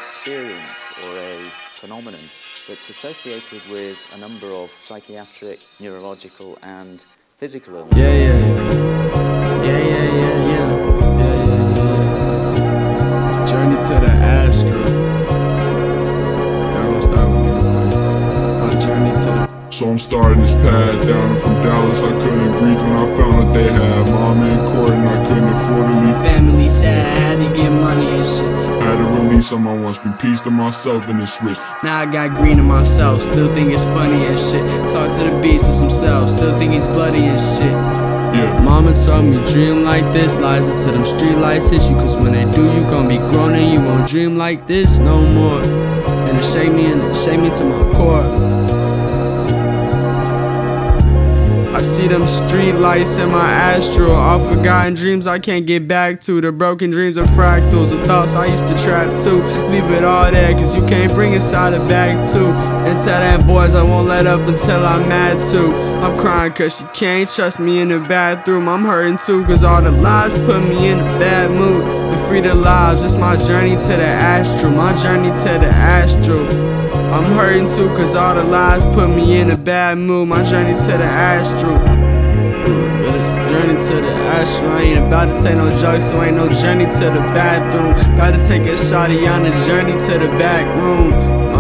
experience or a phenomenon that's associated with a number of psychiatric, neurological and physical illnesses. Journey to the astral. Everyone start with me real quick. My journey to the. So I'm starting this pad down from Dallas. I couldn't breathe when I found out they had mom in court and I couldn't afford to leave. Family sad, had to get money and shit. Had to release on my once, be peace to myself in the switch. Now I got green in myself, still think it's funny and shit. Talk to the beasts himself, still think he's bloody and shit. Yeah. Mama told me dream like this, lies into them street lights hit you. Cause when they do, you gon' be grown and you won't dream like this no more. And it shake me to my core. I see them street lights in my astral. All forgotten dreams I can't get back to. The broken dreams are fractals of thoughts I used to trap too. Leave it all there cause you can't bring inside a bag too. And tell them boys I won't let up until I'm mad too. I'm crying cause she can't trust me in the bathroom. I'm hurting too cause all the lies put me in a bad mood. And free the lives, it's my journey to the astral. My journey to the astral. I'm hurting too cause all the lies put me in a bad mood. My journey to the astral. But it's a journey to the astral. I ain't about to take no drugs, so ain't no journey to the bathroom. About to take a shotty on the journey to the back room.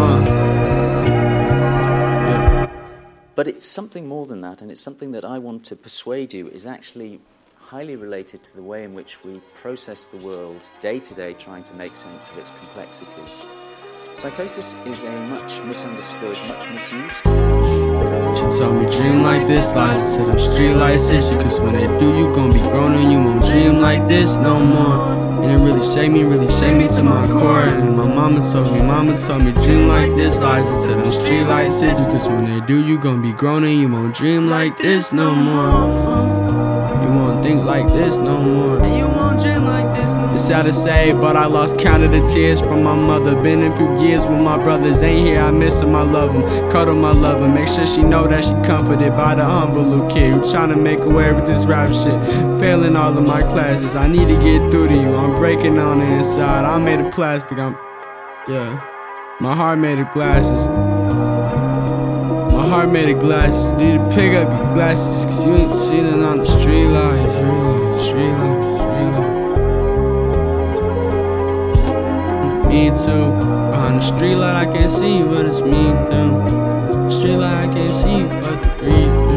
But it's something more than that, and it's something that I want to persuade you is actually highly related to the way in which we process the world day to day, trying to make sense of its complexities. Psychosis is a much misunderstood, much misused. She told me dream like this, lies to them street lights hit you. Cause when they do, you gon' be grown and you won't dream like this no more. And it really shake me to my core. And my mama told me dream like this, lies to them street lights hit you. Cause when they do, you gon' be grown and you won't dream like this no more. You won't think like this no more. And you won't dream like this no more. It's sad to say, but I lost count of the tears from my mother. Been in a few years when my brothers ain't here, I miss them, I love them. Cuddle my lover, make sure she know that she comforted by the humble little kid who tryna make a way with this rap shit. Failing all of my classes, I need to get through to you. I'm breaking on the inside, I'm made of plastic, my heart made of glasses. My heart made of glasses, need to pick up your glasses. Cause you ain't seen it on the street lights, street lights. Me too. Behind the street light I can't see you, but it's me too. Street light I can't see you, but the breathe.